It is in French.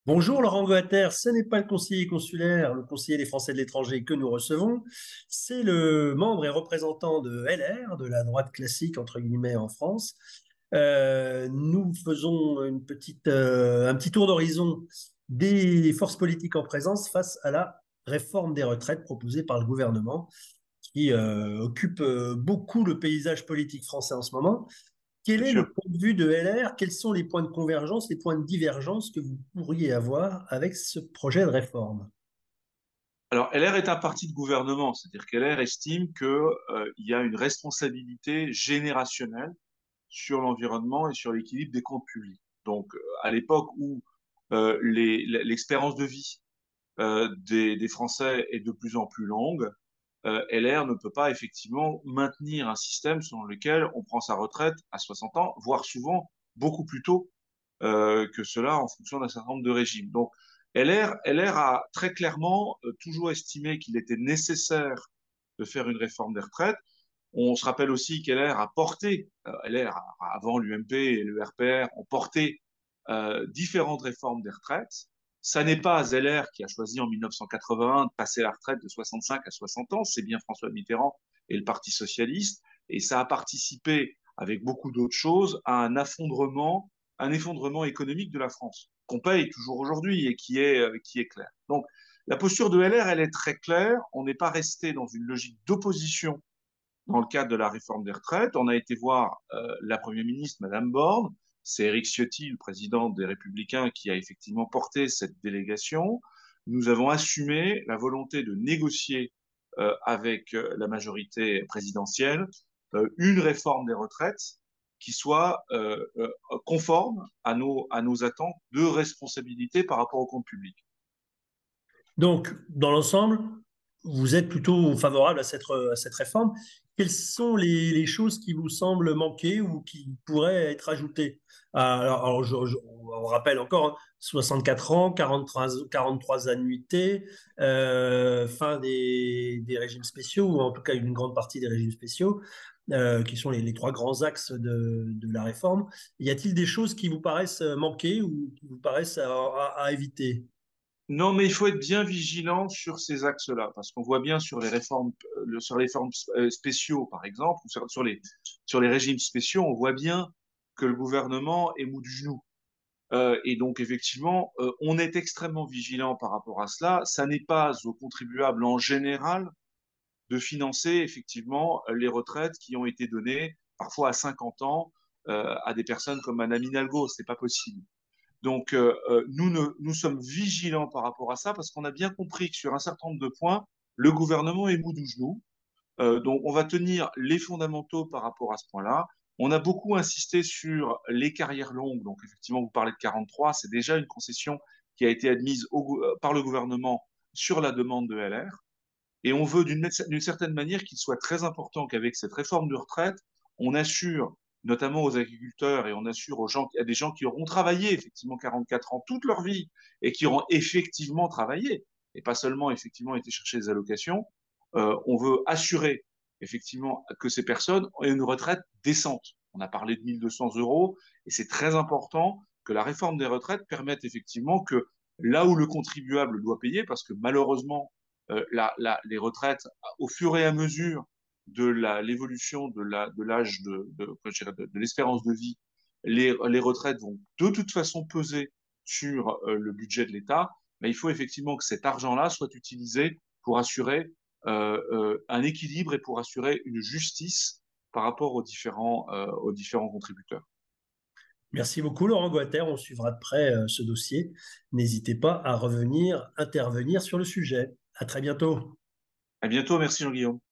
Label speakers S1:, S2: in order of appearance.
S1: Bonjour Laurent Goater, ce n'est pas le conseiller consulaire, le conseiller des Français de l'étranger que nous recevons, c'est le membre et représentant de LR, de la droite classique entre guillemets en France. Nous faisons un petit tour d'horizon des forces politiques en présence face à la réforme des retraites proposée par le gouvernement qui occupe beaucoup le paysage politique français en ce moment. Quel
S2: Bien
S1: est le
S2: sûr.
S1: point de vue de LR? Quels sont les points de convergence, les points de divergence que vous pourriez avoir avec ce projet de réforme?
S2: Alors, LR est un parti de gouvernement, c'est-à-dire qu'LR estime qu'il y a une responsabilité générationnelle sur l'environnement et sur l'équilibre des comptes publics. Donc, à l'époque où l'expérience de vie des Français est de plus en plus longue, LR ne peut pas effectivement maintenir un système selon lequel on prend sa retraite à 60 ans, voire souvent beaucoup plus tôt que cela en fonction d'un certain nombre de régimes. Donc, LR a très clairement toujours estimé qu'il était nécessaire de faire une réforme des retraites. On se rappelle aussi qu'LR a porté, LR avant l'UMP et le RPR ont porté différentes réformes des retraites. Ça n'est pas LR qui a choisi en 1981 de passer la retraite de 65 à 60 ans, c'est bien François Mitterrand et le Parti socialiste, et ça a participé avec beaucoup d'autres choses à un effondrement économique de la France qu'on paye toujours aujourd'hui et qui est clair. Donc la posture de LR, elle est très claire. On n'est pas resté dans une logique d'opposition dans le cadre de la réforme des retraites. On a été voir la Première ministre, Madame Borne. C'est Éric Ciotti, le président des Républicains, qui a effectivement porté cette délégation. Nous avons assumé la volonté de négocier avec la majorité présidentielle une réforme des retraites qui soit conforme à nos attentes de responsabilité par rapport au compte public.
S1: Donc, dans l'ensemble, vous êtes plutôt favorable à cette réforme. Quelles sont les choses qui vous semblent manquer ou qui pourraient être ajoutées? On rappelle encore, hein, 64 ans, 43 annuités, fin des régimes spéciaux, ou en tout cas une grande partie des régimes spéciaux, qui sont les trois grands axes de la réforme. Y a-t-il des choses qui vous paraissent manquer ou qui vous paraissent à éviter?
S2: Non, mais il faut être bien vigilant sur ces axes-là, parce qu'on voit bien sur les réformes spéciaux, par exemple, ou sur les régimes spéciaux, on voit bien que le gouvernement est mou du genou. Et donc, effectivement, on est extrêmement vigilant par rapport à cela. Ça n'est pas aux contribuables en général de financer, effectivement, les retraites qui ont été données, parfois à 50 ans, à des personnes comme Madame Hidalgo. C'est pas possible. Donc, nous sommes vigilants par rapport à ça parce qu'on a bien compris que sur un certain nombre de points, le gouvernement est mou du genou. Donc, on va tenir les fondamentaux par rapport à ce point-là. On a beaucoup insisté sur les carrières longues. Donc, effectivement, vous parlez de 43, c'est déjà une concession qui a été admise par le gouvernement sur la demande de LR. Et on veut d'une certaine manière qu'il soit très important qu'avec cette réforme de retraite, on assure notamment aux agriculteurs et on assure à des gens qui auront travaillé effectivement 44 ans toute leur vie et qui auront effectivement travaillé et pas seulement effectivement été chercher des allocations. On veut assurer effectivement que ces personnes aient une retraite décente. On a parlé de 1 200 € et c'est très important que la réforme des retraites permette effectivement que là où le contribuable doit payer, parce que malheureusement, les retraites, au fur et à mesure de l'évolution de l'âge de l'espérance de vie, les retraites vont de toute façon peser sur le budget de l'État, mais il faut effectivement que cet argent-là soit utilisé pour assurer un équilibre et pour assurer une justice par rapport aux différents contributeurs.
S1: Merci beaucoup, Laurent Goater. On suivra de près ce dossier. N'hésitez pas à revenir intervenir sur le sujet. À très bientôt.
S2: À bientôt, merci Jean-Guillaume.